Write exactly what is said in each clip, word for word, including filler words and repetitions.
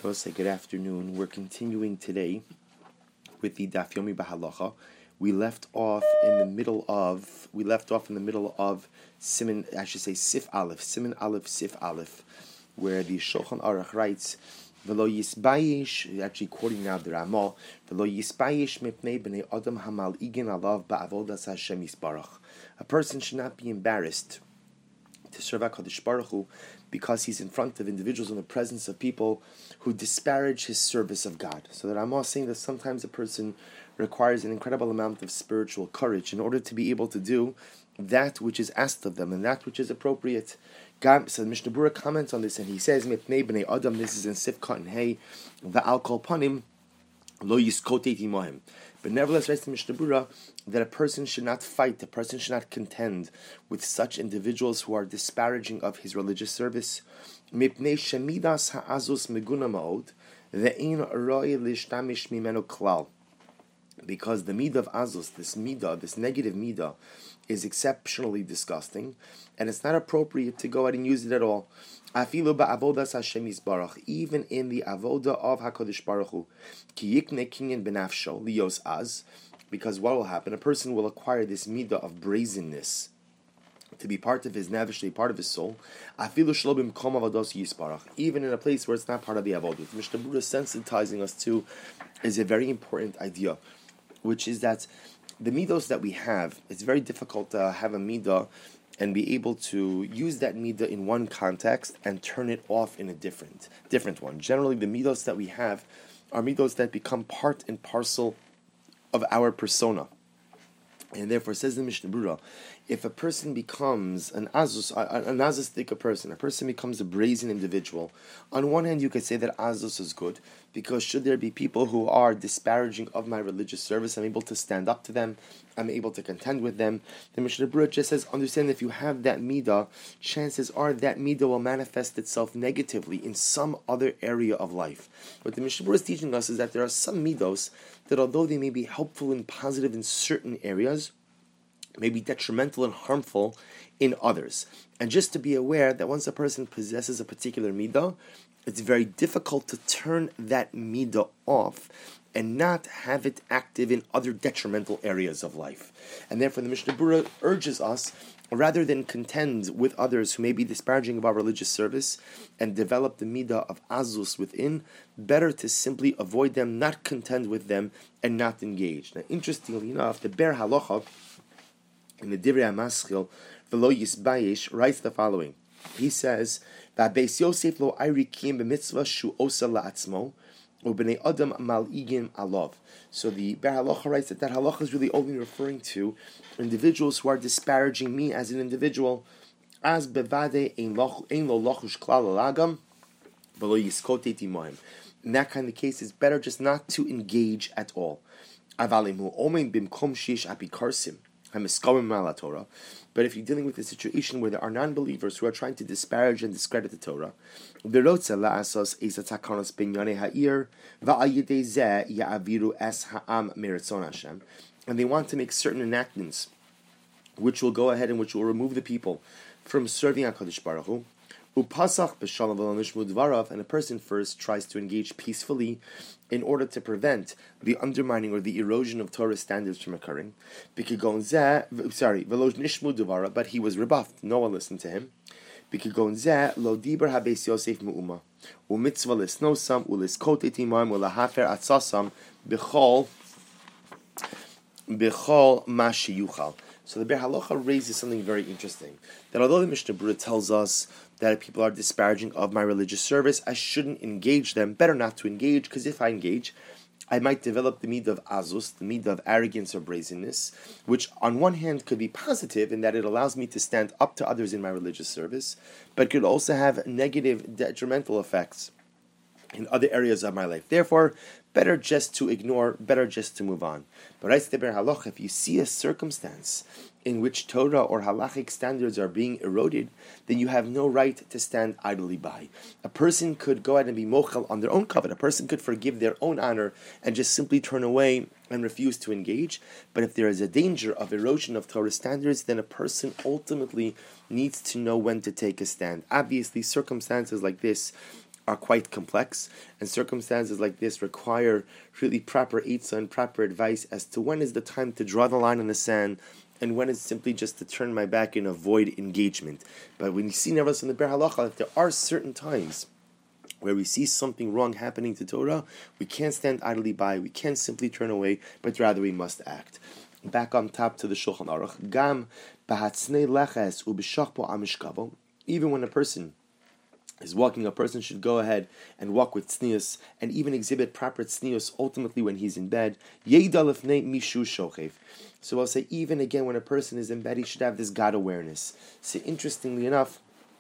Say good afternoon. We're continuing today with the Daf Yomi Bahalacha. We left off in the middle of we left off in the middle of Siman, I should say Sif Aleph, Siman Aleph, Sif Aleph, where the Shulchan Aruch writes, "V'lo yisbayish," actually quoting now the Ramah, "V'lo yisbayish mipnei b'nei adam hamal igen alav ba'avodas Hashem yisbarach." A person should not be embarrassed to serve HaKadosh Baruch Hu because he's in front of individuals in the presence of people who disparage his service of God. So that I'm all saying that sometimes a person requires an incredible amount of spiritual courage in order to be able to do that which is asked of them and that which is appropriate. God, so Mishnah Berurah comments on this and he says, "Mipnei b'nei adam," this is in Sifkat and Hey, "Va'al kol panim lo yiskotei imohem." But nevertheless, writes the Mishnah Berurah that a person should not fight, a person should not contend with such individuals who are disparaging of his religious service. Mipnei shemidas ha'azus meguna ma'od ve'ein roi lishtamish mimenu klal. Because the midah of azus, this midah, this negative midah, is exceptionally disgusting, and it's not appropriate to go out and use it at all. Afilu ba'avodas Hashem yisbarach, even in the avoda of HaKadosh Baruch Hu, ki yikne kinyan benafsho lios az, because what will happen? A person will acquire this midah of brazenness to be part of his nefesh, part of his soul. Afilu shlo b'mkom avodos yisbarach, even in a place where it's not part of the avodah. Mishnah Berurah is sensitizing us to is a very important idea, which is that the midos that we have, it's very difficult to have a midah and be able to use that midah in one context and turn it off in a different different one. Generally, the midos that we have are midos that become part and parcel of our persona. And therefore, says the Mishnah Berurah, if a person becomes an azus, an azustic person, a person becomes a brazen individual, on one hand you could say that azus is good, because should there be people who are disparaging of my religious service, I'm able to stand up to them, I'm able to contend with them. The Mishnah Berurah just says, understand if you have that midah, chances are that midah will manifest itself negatively in some other area of life. What the Mishnah Berurah is teaching us is that there are some midos that although they may be helpful and positive in certain areas, may be detrimental and harmful in others. And just to be aware that once a person possesses a particular midah, it's very difficult to turn that midah off and not have it active in other detrimental areas of life. And therefore the Mishnah Berurah urges us, rather than contend with others who may be disparaging of our religious service and develop the midah of azus within, better to simply avoid them, not contend with them, and not engage. Now, interestingly enough, the Ber Halacha in the Divrei HaMaschil, V'lo Yisbayish, writes the following. He says, "V'abeis Yosef lo ayrikim b'mitzvah shu osa la'atzmo, u'b'nei adam mal'igim alov." So the Ber Halacha writes that that halacha is really only referring to individuals who are disparaging me as an individual. As bevade ein lo lochush klal alagam, v'lo yiskotei timoim. In that kind of case, it's better just not to engage at all. Avalimu omen bimkom shish apikarsim. But if you're dealing with a situation where there are non-believers who are trying to disparage and discredit the Torah, and they want to make certain enactments which will go ahead and which will remove the people from serving HaKadosh Baruch Hu, and a person first tries to engage peacefully in order to prevent the undermining or the erosion of Torah standards from occurring. Sorry, but he was rebuffed. No one listened to him. So the Ber Halacha raises something very interesting, that although the Mishnah Berurah tells us that if people are disparaging of my religious service, I shouldn't engage them, better not to engage, because if I engage, I might develop the midah of azus, the midah of arrogance or brazenness, which on one hand could be positive in that it allows me to stand up to others in my religious service, but could also have negative, detrimental effects in other areas of my life. Therefore, better just to ignore, better just to move on. But writes the Ber Halacha, if you see a circumstance in which Torah or halachic standards are being eroded, then you have no right to stand idly by. A person could go out and be mochel on their own covet. A person could forgive their own honor and just simply turn away and refuse to engage. But if there is a danger of erosion of Torah standards, then a person ultimately needs to know when to take a stand. Obviously, circumstances like this are quite complex, and circumstances like this require really proper eitzah and proper advice as to when is the time to draw the line in the sand and when it's simply just to turn my back and avoid engagement. But when you see nevertheless in the Ber Halacha that there are certain times where we see something wrong happening to Torah, we can't stand idly by, we can't simply turn away, but rather we must act. Back on top to the Shulchan Aruch, Gam b'hatznei leches u'b'shachpo amishkavo, even when a person is walking, a person should go ahead and walk with tznius and even exhibit proper tznius ultimately when he's in bed. Yeida lefnei mishu shochev. So I'll say, even again when a person is in bed, he should have this God awareness. So interestingly enough,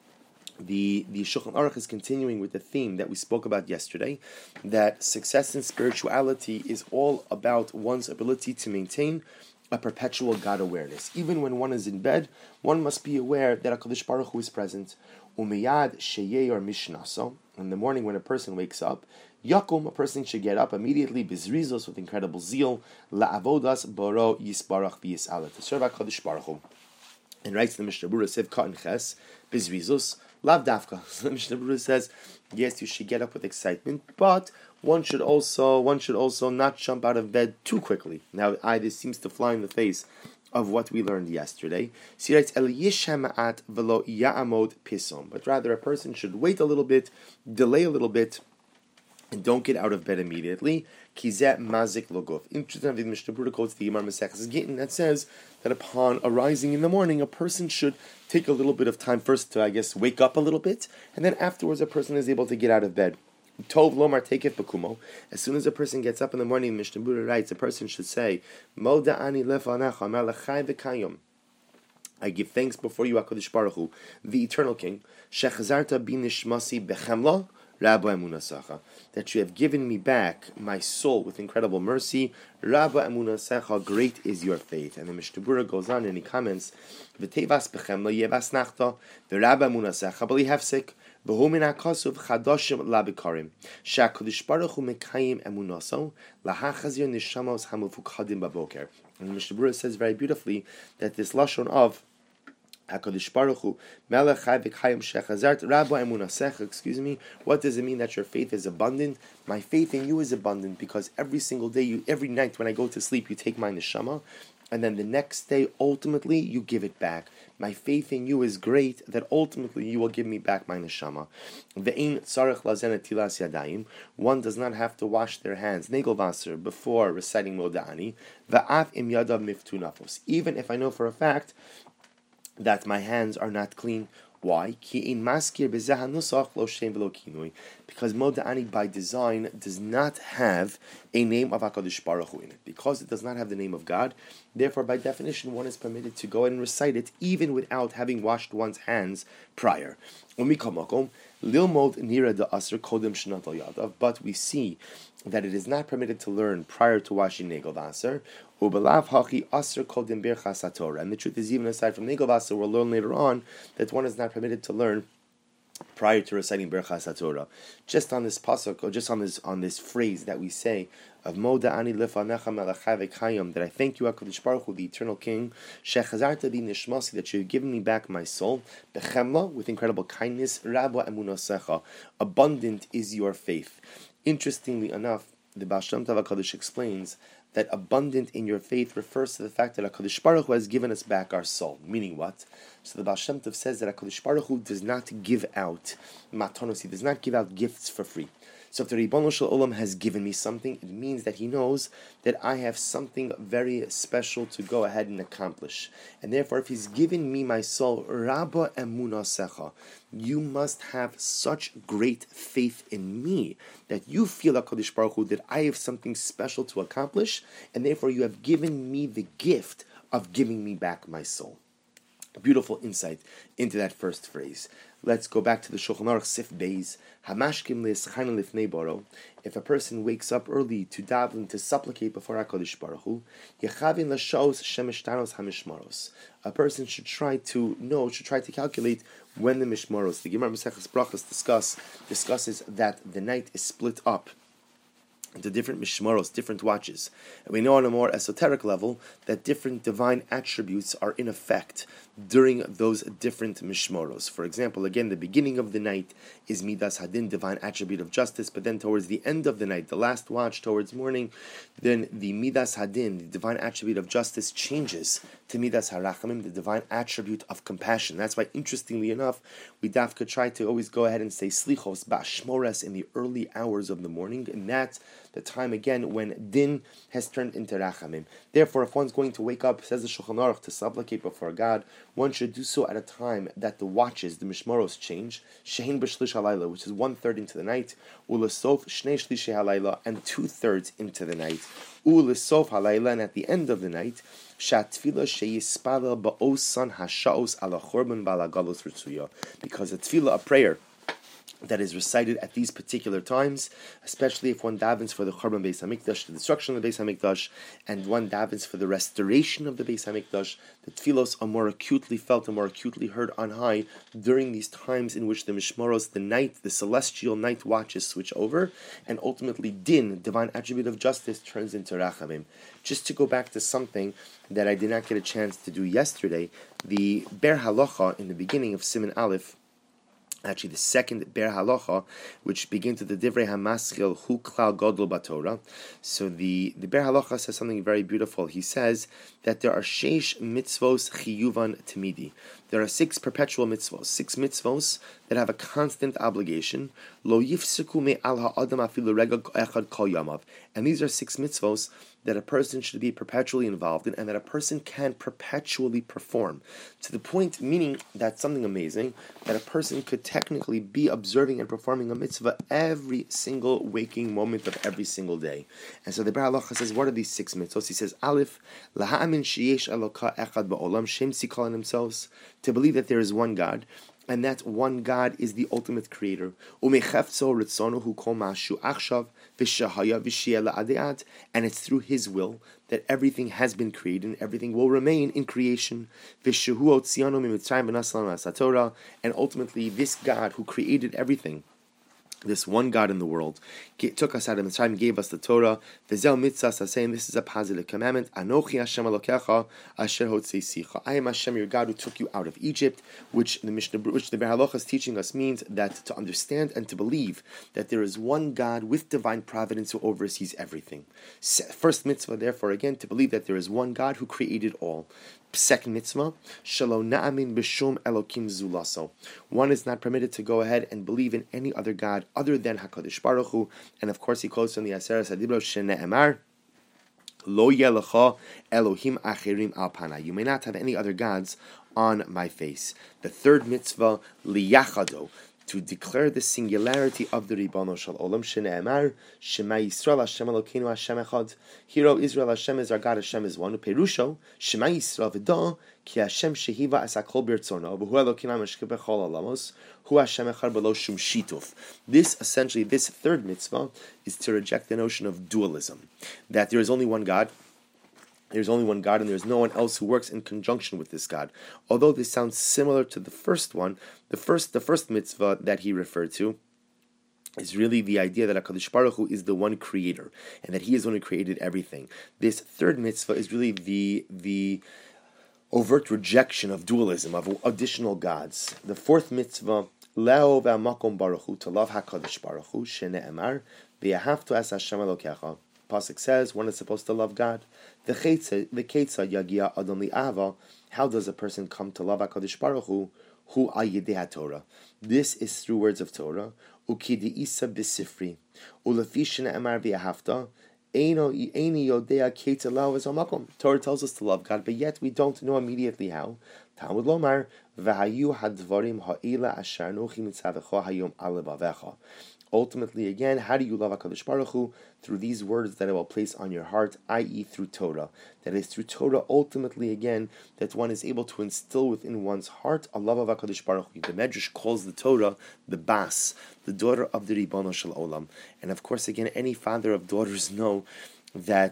the, the Shulchan Aruch is continuing with the theme that we spoke about yesterday, that success in spirituality is all about one's ability to maintain a perpetual God awareness. Even when one is in bed, one must be aware that HaKadosh Baruch Hu is present. Umeyad sheyei or mishnaso. In the morning when a person wakes up, Yakum, a person should get up immediately, bizrizos, with incredible zeal, la'avodas boro yisbarach v'yis'ala, to serve HaKadosh Baruch Hu. And writes the Mishnah Berurah, Sev Katan Ches, bizrizos, lav dafka. So the Mishnah Berurah says, yes, you should get up with excitement, but one should also one should also not jump out of bed too quickly. Now, I this seems to fly in the face of what we learned yesterday. She writes, El yishama'at velo ya'amod pisom. But rather, a person should wait a little bit, delay a little bit, and don't get out of bed immediately. Kizet mazik logov. Interesting, the Mishnah Berurah quotes the Gemara Maseches Gittin that says that upon arising in the morning, a person should take a little bit of time first to, I guess, wake up a little bit, and then afterwards a person is able to get out of bed. Tov lomar tekef b'kumo. As soon as a person gets up in the morning, Mishnah Berurah writes, a person should say, Mo da'ani lefanecha amar lechai v'kayom. I give thanks before you, HaKadosh Baruch Hu, the eternal King, shechazarta bi nishmasi bechemla, Rabba Emunasecha, that you have given me back my soul with incredible mercy. Rabba Emunasecha, great is your faith. And the Mishnah Berurah goes on and he comments, V'tevas bechemla yevas nachta, v'Rabba Emunasecha b'li hefsek, v'hu akasuv chadashim labikarim, she'HaKadosh Baruch Hu mekayim emunaso, lahachazir nishamos hamufukadim baboker. And the Mishnah Berurah says very beautifully that this lashon of HaKadosh Baruch Hu, Melech Chai V'Chayim Shechazart, Rabba Emunasecha, excuse me, what does it mean that your faith is abundant? My faith in you is abundant because every single day, you, every night when I go to sleep, you take my neshama, and then the next day, ultimately, you give it back. My faith in you is great that ultimately you will give me back my neshama. Ve'ein tzarech lazen etilas yadayim. One does not have to wash their hands, negelvasser, before reciting Moda'ani. Ve'af im yadav miftu nafos. Even if I know for a fact that my hands are not clean. Why? Because Moda'ani by design does not have a name of HaKadosh Baruch Hu in it. Because it does not have the name of God, therefore by definition one is permitted to go and recite it even without having washed one's hands prior. But we see that it is not permitted to learn prior to washing Negel Vaser. And the truth is, even aside from Negel Vaser, we'll learn later on that one is not permitted to learn prior to reciting Birchas HaTorah. Just on this pasuk, or just on this on this phrase that we say of Moda'ani lefanecha melachai v'kayim, that I thank you, HaKadosh Baruch Hu, the eternal King, shechazarta bi nishmasi, that you have given me back my soul, bechemla, with incredible kindness, Rabba Emunasecha, abundant is your faith. Interestingly enough, the Baal Shem Tov HaKadosh explains that abundant in your faith refers to the fact that HaKadosh Baruch Hu has given us back our soul. Meaning what? So the Baal Shem Tov says that HaKadosh Baruch Hu does not give out matanos, he does not give out gifts for free. So if the Ribono Shel Olam has given me something, it means that he knows that I have something very special to go ahead and accomplish. And therefore, if he's given me my soul, Rabba Emunasecha, you must have such great faith in me that you feel, HaKadosh Baruch Hu, that I have something special to accomplish, and therefore you have given me the gift of giving me back my soul. A beautiful insight into that first phrase. Let's go back to the Shulchan Aruch Sif Beis. Hamashkim le'eschayna lifnei baro. If a person wakes up early to daven, to supplicate before HaKadosh Baruch Hu, yechavin l'shaos shemishtanos hamishmaros. A person should try to know, should try to calculate when the mishmaros. The Gemara Maseches Brachos discuss discusses that the night is split up into different mishmaros, different watches. And we know on a more esoteric level that different divine attributes are in effect during those different mishmaros. For example, again, the beginning of the night is Midas Hadin, divine attribute of justice, but then towards the end of the night, the last watch towards morning, then the Midas Hadin, the divine attribute of justice, changes to Midas Harachamim, the divine attribute of compassion. That's why, interestingly enough, we dafka try to always go ahead and say Slichos Ba'ashmores in the early hours of the morning, and that's the time again when din has turned into rachamim. Therefore, if one's going to wake up, says the Shulchan Aruch, to supplicate before God, one should do so at a time that the watches, the mishmaros, change. Shehin b'shlish halayla, which is one third into the night, ulesof shnei shlishi halayla, and two thirds into the night, ulesof halayla, and at the end of the night, shatfila sheyispala ba'osan hashaos ala chorban balagalos ritzuya, because a tefillah, a prayer that is recited at these particular times, especially if one davens for the Churban Beis Hamikdash, the destruction of the Beis Hamikdash, and one davens for the restoration of the Beis Hamikdash, the tefillos are more acutely felt and more acutely heard on high during these times in which the mishmaros, the night, the celestial night watches switch over, and ultimately din, divine attribute of justice, turns into rachamim. Just to go back to something that I did not get a chance to do yesterday, the Ber Halacha in the beginning of Siman Aleph, actually the second Ber Halacha, which begins with the Divrei HaMaschil Hu Klal Godol Batorah. So the, the Ber Halacha says something very beautiful. He says that there are sheish mitzvos chiyuvan timidi. There are six perpetual mitzvos, six mitzvos that have a constant obligation. Lo yifseku me al ha'adam afilu regel echad kol yamav. And these are six mitzvos that a person should be perpetually involved in, and that a person can perpetually perform. To the point, meaning that's something amazing, that a person could technically be observing and performing a mitzvah every single waking moment of every single day. And so the Ber Halacha says, what are these six mitzvos? He says, Aleph, laha'amin sheyesh eloka echad ba'olam, shem sikal themselves, to believe that there is one God, and that one God is the ultimate creator. And it's through His will that everything has been created and everything will remain in creation. And ultimately, this God who created everything, this one God in the world, took us out of Mitzrayim, gave us the Torah. V'zel mitzvah, saying this is a positive commandment. Anochi Hashem Elokecha asher hotzeisicha. I am Hashem, your God, who took you out of Egypt. Which the Mishnah, which the Ber Halacha is teaching us, means that to understand and to believe that there is one God with divine providence who oversees everything. First mitzvah, therefore, again, to believe that there is one God who created all. Second mitzvah, shelo na'amin b'shum elokim zulaso. One is not permitted to go ahead and believe in any other God other than HaKadosh Baruch Hu. And of course, he quotes from the Aseres Hadibros shene'emar, lo yelecha Elohim achirim al pana. You may not have any other gods on my face. The third mitzvah, liyachado, to declare the singularity of the Ribbono Shel Olam, shene'emar, Shema Yisrael Hashem Elokeinu Hashem Echad. Hear, O Israel, Hashem is our God, Hashem is one. Perusho, Shema Yisrael v'da, ki Hashem shehiva es hakol b'rtzono, v'hu Elokeinu meshkeh b'chol olamos, hu Hashem echad b'lo shum shituf. This, essentially, this third mitzvah is to reject the notion of dualism, that there is only one God, there's only one God, and there's no one else who works in conjunction with this God. Although this sounds similar to the first one, the first the first mitzvah that he referred to is really the idea that HaKadosh Baruch Hu is the one creator, and that He is the one who created everything. This third mitzvah is really the the overt rejection of dualism, of additional gods. The fourth mitzvah, Leo v'amakom Baruch Hu, to love HaKadosh Baruch Hu, shene'emar, v'yahavtu es Hashem Elokecha. Pasuk says one is supposed to love God. The ketza yagia adon li'ava. How does a person come to love HaKadosh Baruch Hu? Hu ayidei Torah. This is through words of Torah. Ukidi isa b'sifri. Ulefi shene'emar v'yahavta. Eini yodea ketza lao es hamakom. Torah tells us to love God, but yet we don't know immediately how. Talmud lomar v'hayu hadvarim ha'ila asher nochi mitzavecha hayom alevavecha. Ultimately, again, how do you love HaKadosh Baruch Hu? Through these words that I will place on your heart, that is through Torah. That is through Torah, ultimately, again, that one is able to instill within one's heart a love of HaKadosh Baruch Hu. The Medrash calls the Torah the Bas, the daughter of the Ribbono Shel Olam. And of course, again, any father of daughters know that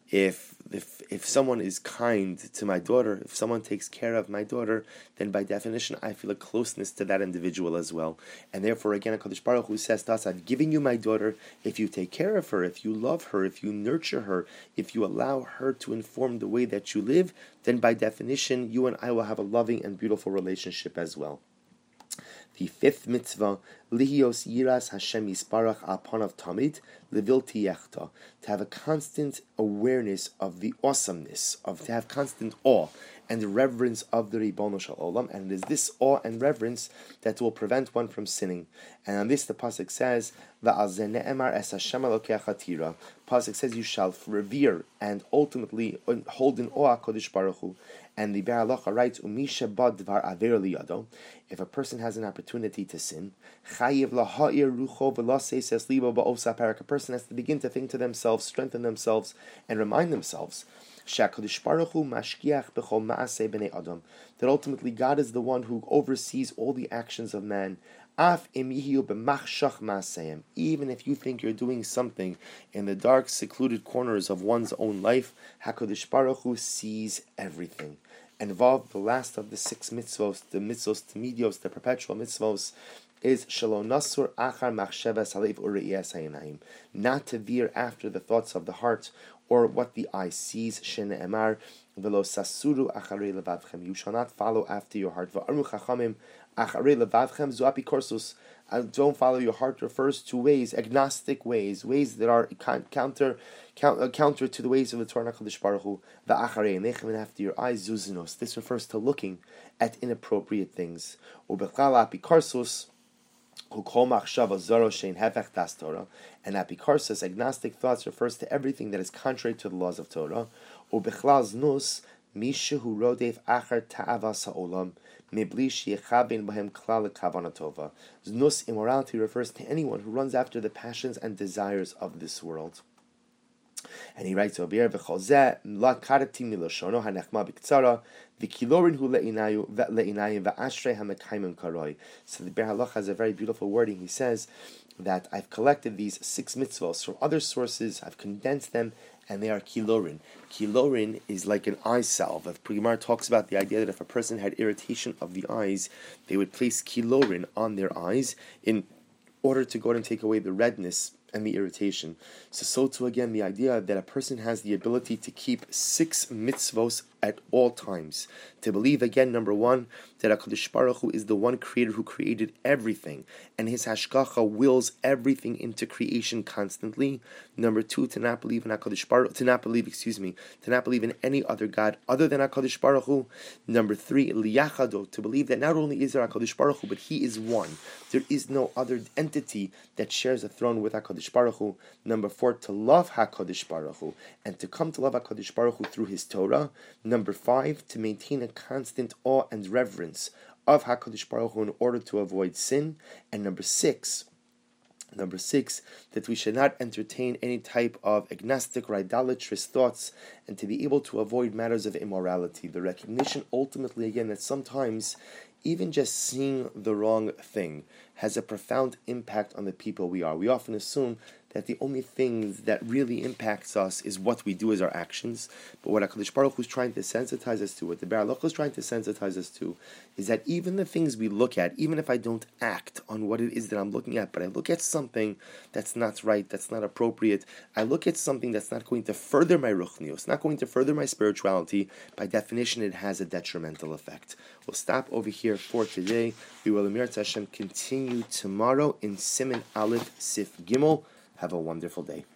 If if if someone is kind to my daughter, if someone takes care of my daughter, then by definition I feel a closeness to that individual as well. And therefore, again, HaKadosh Baruch Hu says to us, I've given you my daughter. If you take care of her, if you love her, if you nurture her, if you allow her to inform the way that you live, then by definition you and I will have a loving and beautiful relationship as well. The fifth mitzvah, lihios yiras Hashem yisparach al panav tamid levilti yechta, to have a constant awareness of the awesomeness, of to have constant awe and reverence of the Ribono Shel Olam, and it is this awe and reverence that will prevent one from sinning. And on this the pasuk says, "Va'al zeh ne'emar es Hashem Elokei chatira." Pasuk says, "You shall revere and ultimately hold in awe HaKadosh Baruch Hu." And the Be'er Halacha writes, "Umisha bad dvar aver liyado." If a person has an opportunity to sin, chayiv laha'ir rucho v'laseis libo ba'osa parak. A person has to begin to think to themselves, strengthen themselves, and remind themselves that ultimately God is the one who oversees all the actions of man. Even if you think you're doing something in the dark, secluded corners of one's own life, HaKadosh Baruch Hu sees everything. Involved, the last of the six mitzvos, the mitzvos timidios, the perpetual mitzvos, is shalom nasur achar machshavas halev ureiyas hayinayim, not to veer after the thoughts of the heart or what the eye sees. Shene emar velo sasuru acharei levavchem, you shall not follow after your heart. Va'aru chachamim acharei levavchem zu apikorsus. Don't follow your heart refers to ways, agnostic ways, ways that are counter counter, counter to the ways of the Torah HaKadosh Baruch Hu. Va'acharei nechem, and after your eyes zuzinos. This refers to looking at inappropriate things. Ubechal apikorsus. And apikarsus, agnostic thoughts, refers to everything that is contrary to the laws of Torah. Znus, immorality, refers to anyone who runs after the passions and desires of this world. And he writes over here, "V'cholzeh lakarati miloshono hanechma b'ktsara v'kilorin hu le'inayu ve'le'inayim ve'ashrei hamekayim karoi." So the Be'er Halacha has a very beautiful wording. He says that I've collected these six mitzvos from other sources, I've condensed them, and they are kilorin. Kilorin is like an eye salve. If Gemara talks about the idea that if a person had irritation of the eyes, they would place kilorin on their eyes in order to go and take away the redness and the irritation. So, so too again, the idea that a person has the ability to keep six mitzvos at all times. To believe, again, number one, that HaKadosh Baruch Hu is the one creator who created everything, and his hashgacha wills everything into creation constantly. Number two, to not believe in HaKadosh Baruch to not believe, excuse me, to not believe in any other God other than HaKadosh Baruch Hu. Number three, liyachado, to believe that not only is there HaKadosh Baruch Hu, but he is one. There is no other entity that shares a throne with HaKadosh Baruch Hu. Number four, to love HaKadosh Baruch Hu, and to come to love HaKadosh Baruch Hu through his Torah. Number five, to maintain a constant awe and reverence of HaKadosh Baruch Hu in order to avoid sin. And number six, Number six, that we should not entertain any type of agnostic or idolatrous thoughts, and to be able to avoid matters of immorality. The recognition, ultimately, again, that sometimes even just seeing the wrong thing has a profound impact on the people we are. We often assume that the only thing that really impacts us is what we do as our actions. But what HaKadosh Baruch Hu is trying to sensitize us to, what the Be'er Halacha is trying to sensitize us to, is that even the things we look at, even if I don't act on what it is that I'm looking at, but I look at something that's not right, that's not appropriate, I look at something that's not going to further my ruchnius, not going to further my spirituality, by definition it has a detrimental effect. We'll stop over here for today. We will, Amir Hashem, continue tomorrow in Siman Aleph Sif Gimel. Have a wonderful day.